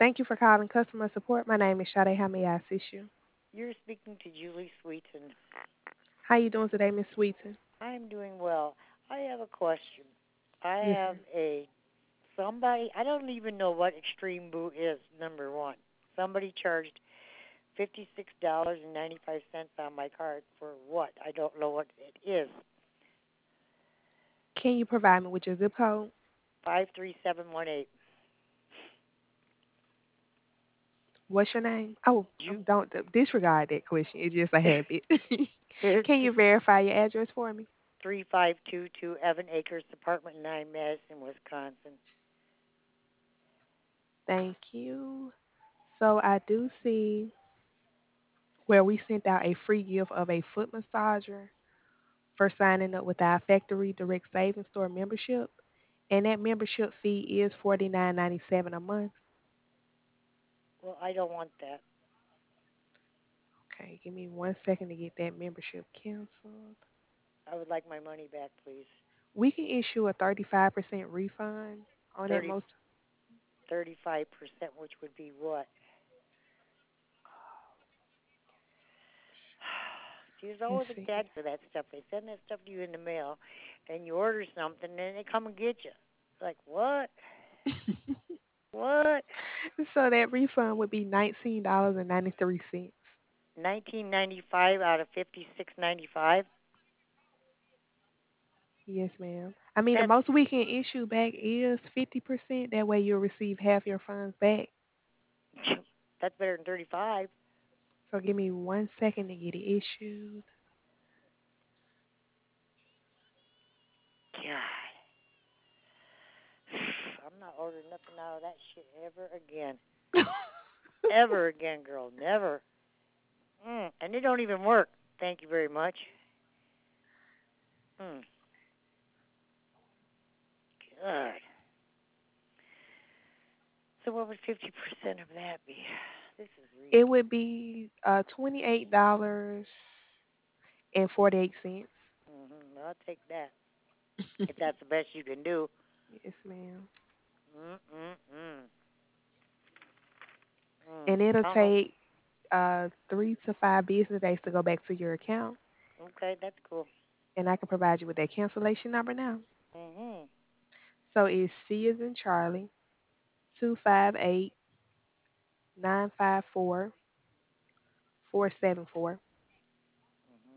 Thank you for calling customer support. My name is Sade. How may I assist you? You're speaking to Julie Sweeten. How you doing today, Miss Sweeten? I'm doing well. I have a question. I Yes, have ma'am. a somebody. I don't even know what Extreme Boo is. Number one, somebody charged $56.95 on my card for what? I don't know what it is. Can you provide me with your zip code? 53718. What's your name? Oh, You don't disregard that question. It's just a habit. Can you verify your address for me? 3522 Evan Acres, Apartment 9, Madison, Wisconsin. Thank you. So I do see where we sent out a free gift of a foot massager for signing up with our factory direct savings store membership. And that membership fee is $49.97 a month. Well, I don't want that. Okay, give me 1 second to get that membership canceled. I would like my money back, please. We can issue a 35% refund on that 30 most. 35%, which would be what? See, there's Let's always a see. catch for that stuff. They send that stuff to you in the mail, and you order something, and then they come and get you. Like, what? What? So that refund would be $19.93. 1995 out of 56.95. Yes, ma'am. I mean, the That's most we can issue back is 50%. That way you'll receive half your funds back. that's better than 35. So give me 1 second to get it issued. God, I'm not ordering nothing out of that shit ever again. Ever again, girl. Never. And they don't even work. Thank you very much. Mm, God. So what would 50% of that be? This is It reasonable. would be $28.48. I'll take that if that's the best you can do. Yes, ma'am. Mm-mm-mm. And it'll I don't know. take 3 to 5 business days to go back to your account. Okay, that's cool. And I can provide you with that cancellation number now. Mhm. So it's C as in Charlie, 258-954-474. Mhm.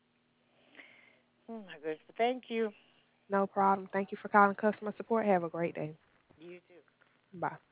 Oh my goodness. But thank you. No problem. Thank you for calling customer support. Have a great day. You too. Bye.